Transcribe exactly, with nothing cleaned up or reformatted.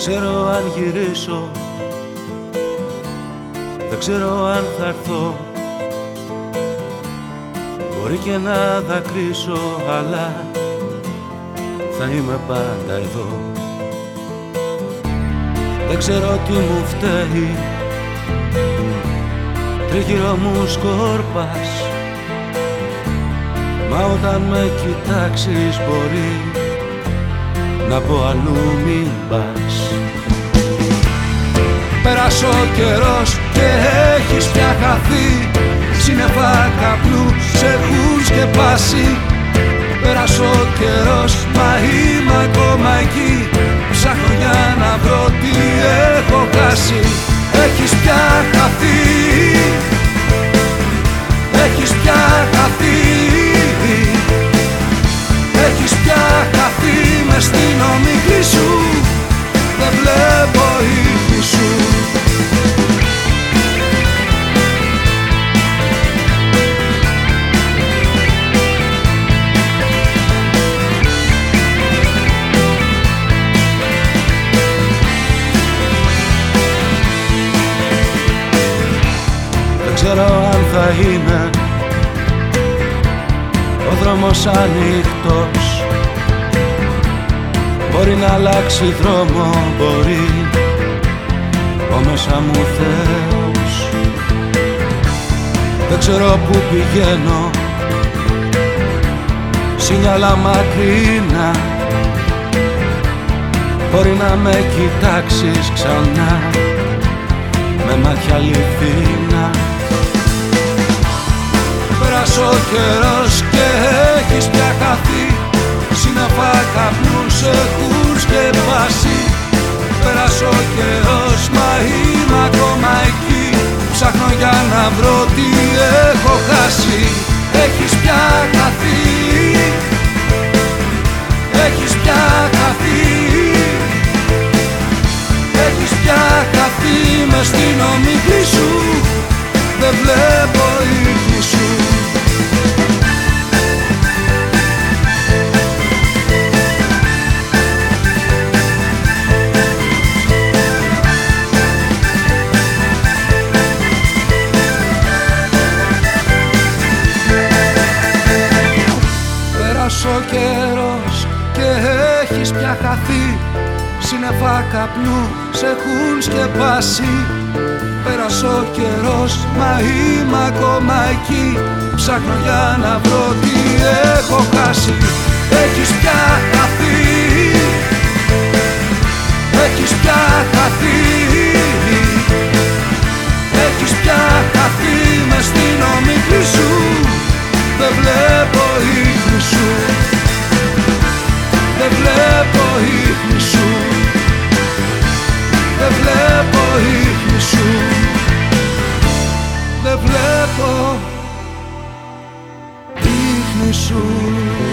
ξέρω αν γυρίσω, δεν ξέρω αν θα έρθω. Μπορεί και να δακρύσω, αλλά θα είμαι πάντα εδώ. Δεν ξέρω τι μου φταίει, τριγύρω μου σκορπάς, μα όταν με κοιτάξεις μπορεί να πω αλλού μην πας. Πέρασε ο καιρός και έχεις πια χαθεί, σύννεφα καπνού σε έχουν σκεπάσει. Πέρασε ο καιρός μα είμαι ακόμα εκεί, ψάχνω για να βρω τι έχω χάσει. Έχεις πια χαθεί, έχεις πια χαθεί, έχεις πια χαθεί μες στην ομίχλη σου, δεν βλέπω ίχνη σου. Δεν ξέρω αν θα είναι ο δρόμος ανοιχτός, μπορεί να αλλάξει δρόμο, μπορεί ο μέσα μου Θεός. Δεν ξέρω που πηγαίνω, σύννιαλα μακρινά, μπορεί να με κοιτάξεις ξανά με μάτια αληθινά. Πέρασε ο καιρός και έχεις πια χαθεί, σύννεφα καπνού σε έχουν σκεπάσει. Πέρασε ο καιρός μα είμαι ακόμα εκεί, ψάχνω για να βρω τι έχω χάσει. Έχεις πια χαθεί, έχεις πια χαθεί, έχεις πια χαθεί μες στην ομίχλη σου, δεν βλέπω ίχνη σου. Πέρασε ο καιρός και έχεις πια χαθεί, σύννεφα καπνού σε έχουν σκεπάσει. Πέρασε ο καιρός μα είμαι ακόμα εκεί, ψάχνω για να βρω τι έχω χάσει. Έχεις πια χαθεί, έχεις πια χαθεί, έχεις πια χαθεί μες στην ομίχλη σου, δεν βλέπω ίχνη σου, δεν βλέπω ίχνη σου, δεν βλέπω ίχνη σου, δεν βλέπω ίχνη σου.